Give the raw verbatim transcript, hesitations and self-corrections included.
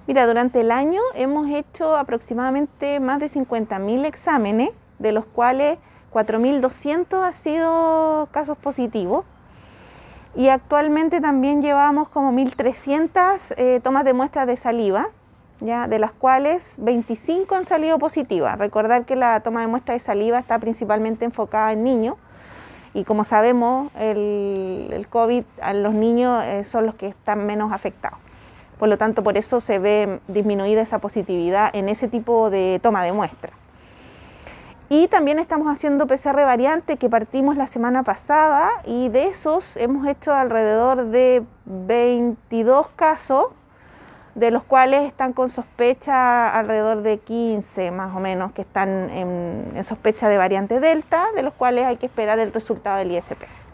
Mira, durante el año hemos hecho aproximadamente más de cincuenta mil exámenes, de los cuales cuatro mil doscientos han sido casos positivos. Y actualmente también llevamos como mil trescientas eh, tomas de muestras de saliva, ¿ya? De las cuales veinticinco han salido positivas. Recordar que la toma de muestra de saliva está principalmente enfocada en niños y como sabemos el, el COVID a los niños eh, son los que están menos afectados. Por lo tanto, por eso se ve disminuida esa positividad en ese tipo de toma de muestra. Y también estamos haciendo P C R variante que partimos la semana pasada y de esos hemos hecho alrededor de veintidós casos, de los cuales están con sospecha alrededor de quince más o menos que están en, en sospecha de variante Delta, de los cuales hay que esperar el resultado del I S P.